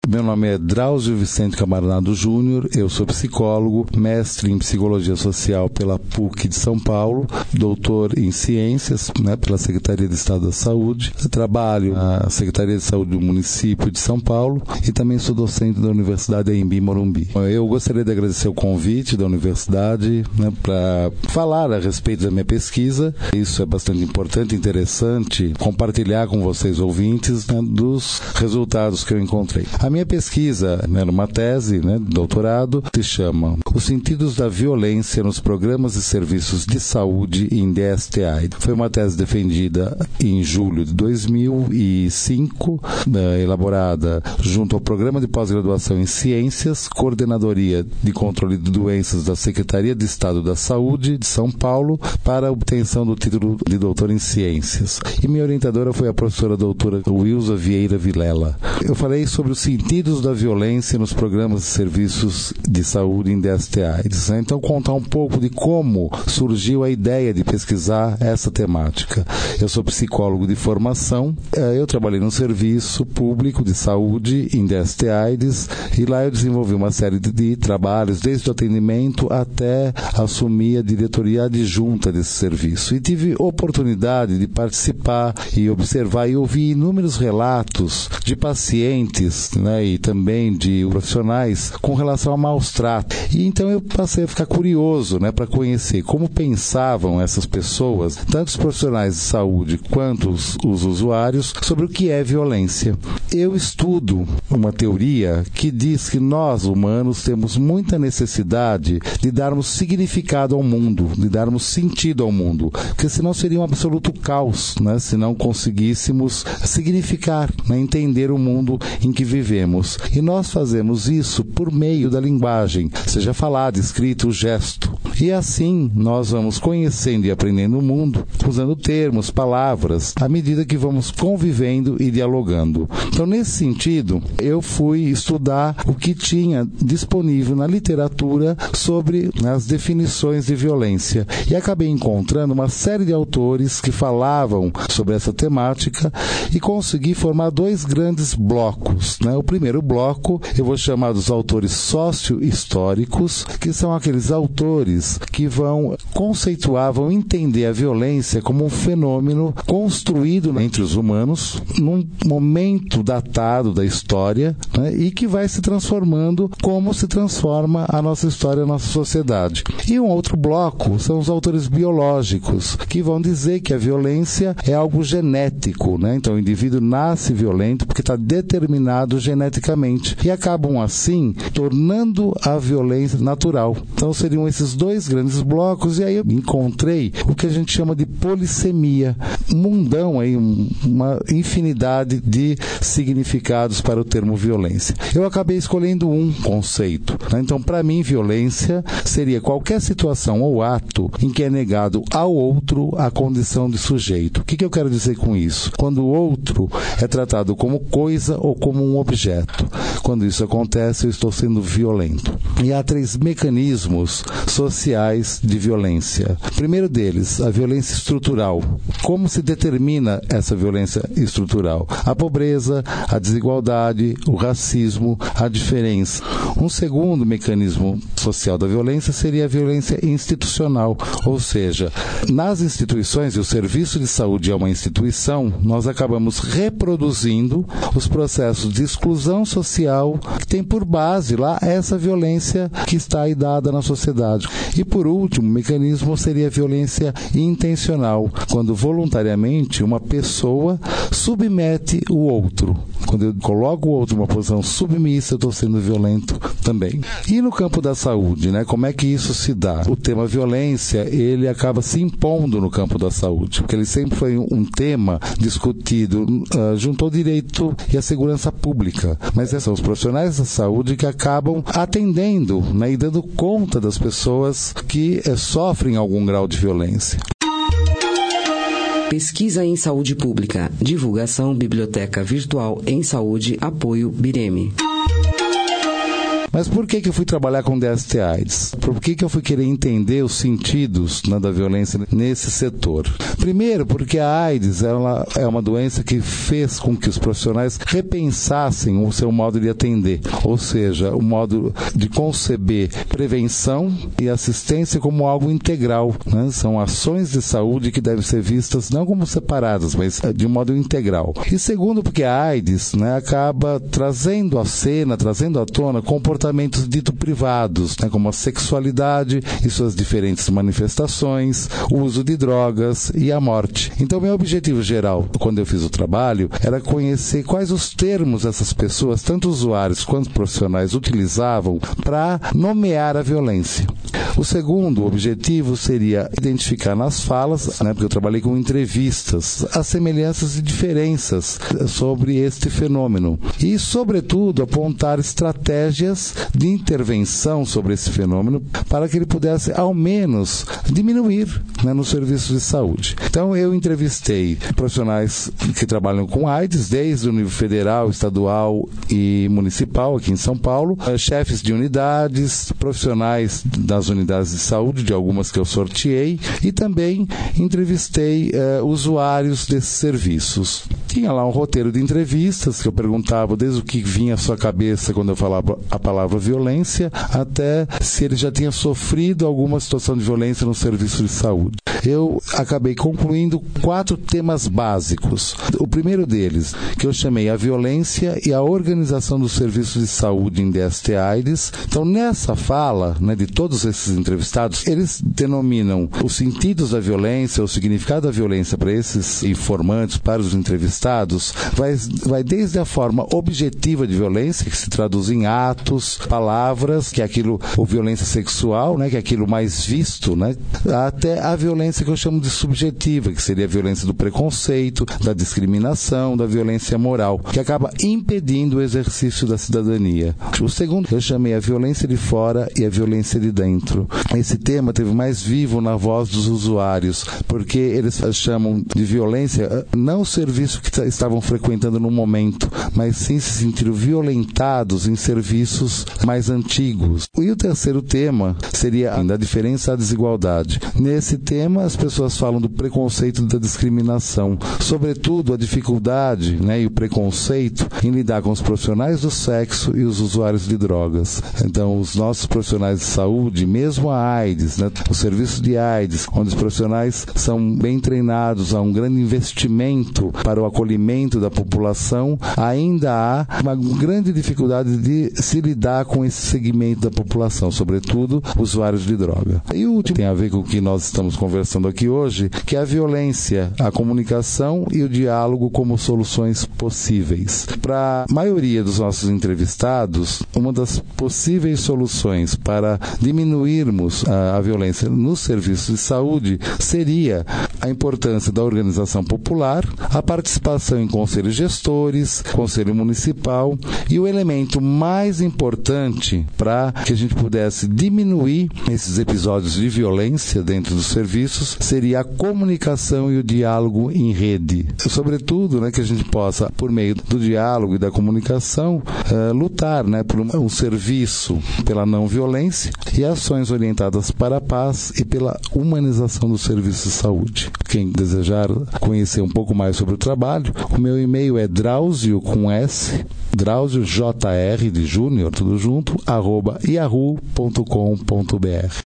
Meu nome é Drauzio Vicente Camarnado Júnior, eu sou psicólogo, mestre em Psicologia Social pela PUC de São Paulo, doutor em Ciências, pela Secretaria de Estado da Saúde. Eu trabalho na Secretaria de Saúde do município de São Paulo e também sou docente da Universidade Anhembi Morumbi. Eu gostaria de agradecer o convite da universidade para falar a respeito da minha pesquisa. Isso é bastante importante, interessante, compartilhar com vocês ouvintes dos resultados que eu encontrei. A minha pesquisa era uma tese de doutorado, se chama Os Sentidos da Violência nos Programas e Serviços de Saúde em DST-AIDS. Foi uma tese defendida em julho de 2005, elaborada junto ao Programa de Pós-Graduação em Ciências, Coordenadoria de Controle de Doenças da Secretaria de Estado da Saúde de São Paulo, para a obtenção do título de doutor em Ciências. E minha orientadora foi a professora doutora Wilza Vieira Vilela. Eu falei sobre os sentidos da violência nos programas e serviços de saúde em DST-AIDS. Então, contar um pouco de como surgiu a ideia de pesquisar essa temática. Eu sou psicólogo de formação, eu trabalhei num serviço público de saúde em DST-AIDS e lá eu desenvolvi uma série de trabalhos, desde o atendimento até assumir a diretoria adjunta desse serviço. E tive oportunidade de participar e observar e ouvir inúmeros relatos de pacientes e também de profissionais com relação ao maus tratos. E então eu passei a ficar curioso para conhecer como pensavam essas pessoas, tanto os profissionais de saúde quanto os usuários, sobre o que é violência. Eu estudo uma teoria que diz que nós, humanos, temos muita necessidade de darmos significado ao mundo, de darmos sentido ao mundo, porque senão seria um absoluto caos, se não conseguíssemos significar, entender o mundo em que vivemos. E nós fazemos isso por meio da linguagem, seja falado, escrito, gesto. E assim nós vamos conhecendo e aprendendo o mundo, usando termos, palavras, à medida que vamos convivendo e dialogando. Então, nesse sentido, eu fui estudar o que tinha disponível na literatura sobre as definições de violência. E acabei encontrando uma série de autores que falavam sobre essa temática e consegui formar dois grandes blocos. O primeiro bloco eu vou chamar dos autores sócio-históricos, que são aqueles autores que vão conceituar, vão entender a violência como um fenômeno construído entre os humanos num momento datado da história, e que vai se transformando como se transforma a nossa história, a nossa sociedade. E um outro bloco são os autores biológicos, que vão dizer que a violência é algo genético, Então o indivíduo nasce violento porque está determinado geneticamente e acabam assim tornando a violência natural. Então seriam esses dois grandes blocos, e aí eu encontrei o que a gente chama de polissemia, mundão aí, uma infinidade de significados para o termo violência. Eu acabei escolhendo um conceito, Então, para mim, violência seria qualquer situação ou ato em que é negado ao outro a condição de sujeito. O que eu quero dizer com isso? Quando o outro é tratado como coisa ou como um objeto. Quando isso acontece, eu estou sendo violento. E há 3 mecanismos sociais de violência. O primeiro deles, a violência estrutural. Como se determina essa violência estrutural? A pobreza, a desigualdade, o racismo, a diferença. Um segundo mecanismo social da violência seria a violência institucional, ou seja, nas instituições, e o serviço de saúde é uma instituição, nós acabamos reproduzindo os processos de exclusão social que tem por base lá essa violência que está aí dada na sociedade. E por último, o mecanismo seria a violência intencional, quando voluntariamente uma pessoa submete o outro. Quando eu coloco o outro em uma posição submissa, eu estou sendo violento também. E no campo da saúde, como é que isso se dá? O tema violência, ele acaba se impondo no campo da saúde, porque ele sempre foi um tema discutido junto ao direito e à segurança pública. Mas são os profissionais da saúde que acabam atendendo e dando conta das pessoas que sofrem algum grau de violência. Pesquisa em Saúde Pública. Divulgação Biblioteca Virtual em Saúde. Apoio BIREME. Mas por que eu fui trabalhar com DST-AIDS? Por que eu fui querer entender os sentidos, né, da violência nesse setor? Primeiro, porque a AIDS ela é uma doença que fez com que os profissionais repensassem o seu modo de atender, ou seja, o modo de conceber prevenção e assistência como algo integral, né? São ações de saúde que devem ser vistas não como separadas, mas de um modo integral. E segundo, porque a AIDS, né, acaba trazendo à cena, trazendo à tona comportamentos dito privados, né, como a sexualidade e suas diferentes manifestações, o uso de drogas e a morte. Então, meu objetivo geral, quando eu fiz o trabalho, era conhecer quais os termos essas pessoas, tanto usuários quanto profissionais, utilizavam para nomear a violência. O segundo objetivo seria identificar nas falas, né, porque eu trabalhei com entrevistas, as semelhanças e diferenças sobre este fenômeno. E, sobretudo, apontar estratégias de intervenção sobre esse fenômeno para que ele pudesse, ao menos, diminuir, né, no serviço de saúde. Então, eu entrevistei profissionais que trabalham com AIDS, desde o nível federal, estadual e municipal, aqui em São Paulo, chefes de unidades, profissionais das unidades de saúde, de algumas que eu sorteei, e também entrevistei usuários desses serviços. Tinha lá um roteiro de entrevistas que eu perguntava desde o que vinha à sua cabeça quando eu falava a palavra violência, até se ele já tinha sofrido alguma situação de violência no serviço de saúde. Eu acabei concluindo 4 temas básicos. O primeiro deles, que eu chamei a violência e a organização dos serviços de saúde em DST-AIDS. Então, nessa fala, né, de todos esses entrevistados, eles denominam os sentidos da violência, o significado da violência para esses informantes, para os entrevistados, vai desde a forma objetiva de violência, que se traduz em atos, palavras, que é aquilo, ou violência sexual, né, que é aquilo mais visto, né, até a violência que eu chamo de subjetiva, que seria a violência do preconceito, da discriminação, da violência moral, que acaba impedindo o exercício da cidadania. O segundo, eu chamei a violência de fora e a violência de dentro. Esse tema teve mais vivo na voz dos usuários, porque eles chamam de violência não o serviço que estavam frequentando no momento, mas sim se sentiram violentados em serviços mais antigos. E o terceiro tema seria a diferença e a desigualdade. Nesse tema, as pessoas falam do preconceito e da discriminação, sobretudo a dificuldade, né, e o preconceito em lidar com os profissionais do sexo e os usuários de drogas. Então, os nossos profissionais de saúde, mesmo a AIDS, né, o serviço de AIDS, onde os profissionais são bem treinados, há um grande investimento para o acolhimento da população, ainda há uma grande dificuldade de se lidar com esse segmento da população, sobretudo usuários de droga. E o último tem a ver com o que nós estamos conversando aqui hoje, que é a violência, a comunicação e o diálogo como soluções possíveis. Para a maioria dos nossos entrevistados, uma das possíveis soluções para diminuirmos a violência nos serviços de saúde seria a importância da organização popular, a participação em conselhos gestores, conselho municipal, e o elemento mais importante para que a gente pudesse diminuir esses episódios de violência dentro dos serviços seria a comunicação e o diálogo em rede. Sobretudo, né, que a gente possa, por meio do diálogo e da comunicação, lutar, né, por um serviço pela não violência e ações orientadas para a paz e pela humanização dos serviços de saúde. Quem desejar conhecer um pouco mais sobre o trabalho, o meu e-mail é Drauzio com S, Drauzio JR de Júnior, tudo junto, @yahoo.com.br.